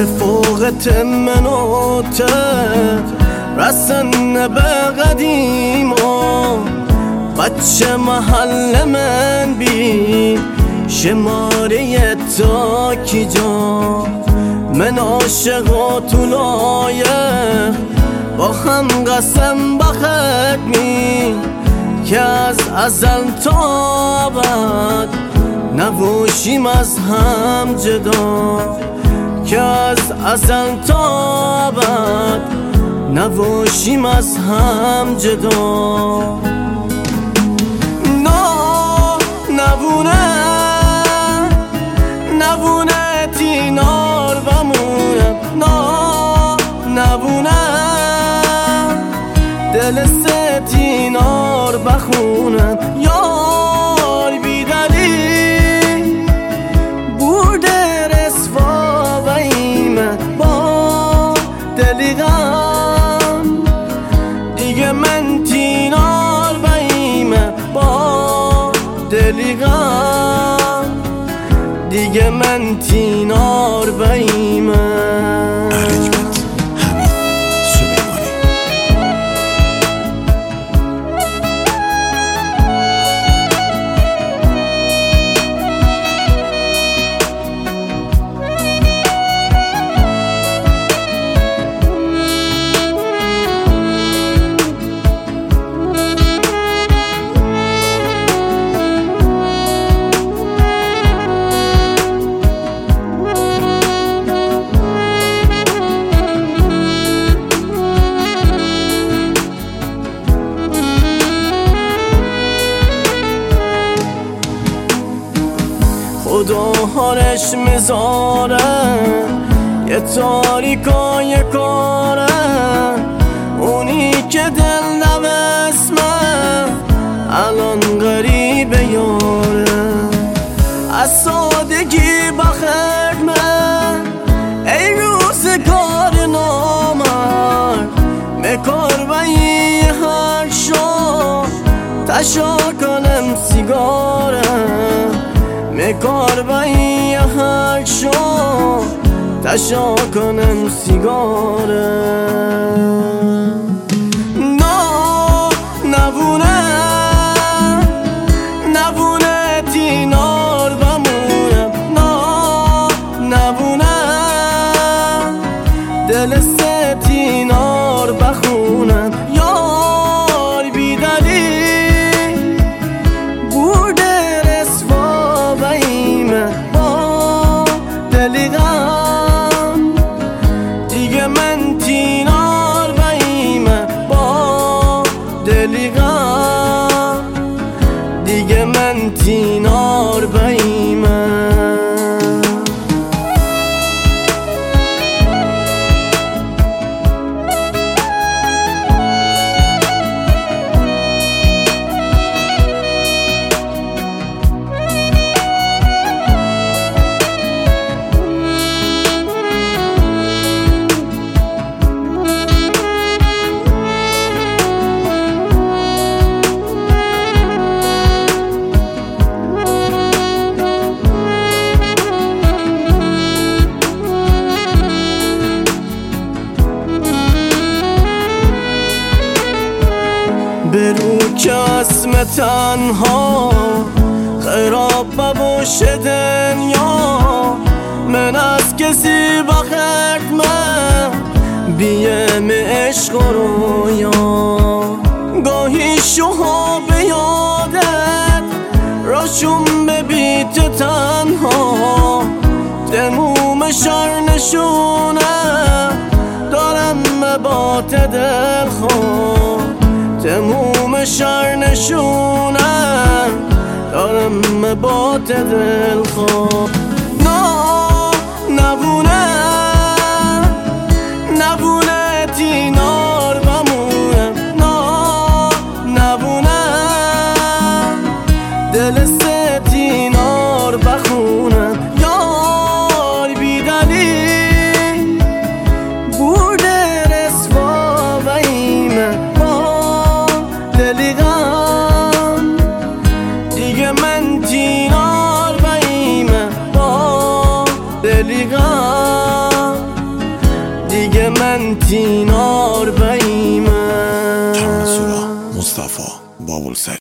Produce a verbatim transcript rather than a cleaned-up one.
رفاقت من و ته رسن به قدیما بچه محل من بی شماره تا کی جا من عاشق و طولایه با هم قسم بخت می که از ازل تا ابد نباشیم از هم جدا که از ازل تا ابد نباشیم از هم جدا نه نبونه نبونه تینار بمونه نه نبونه دل ستینار بخونم یار بیدلی برده رسوا و ایمه با دلی غم دیگه من تینار و ایمه با دلی غم دیگه من تینار و ایمه خدا حالش میذاره یه تاریکای کاره اونی که دل نوسمه الان غریبه یاره از سادگی بخرمه ای روزگار نامرد مکار و ای هر شو تشا کنم سیگاره مکار بایی هر شو تشا کنم سیگاره نه نبونه نبونه تینار بمونم نه نبونه دل ستینار بخونم یار بیدلی دلی غم دیگه من تینار و ایمه با دلی غم دیگه من تینار و ایمه برو که اسم تنها خراب باشه دنیا من از کسی بخرد من بیم عشق و رویا گاهی شوها به یادت راشون به بیت تنها تموم شر نشونه دارم مبات دل خواه تموم شر نشونم دارم مبات دل خواه نه نبونه نبونه تینار بمونم نه نبونه دل ستینار بخونم یار بیدلی برده رسوا و ایمه دلی غم دیگه من تینار و ایمه با دلی غم من تینار بایمه ترانه سورا مصطفی بابل سعید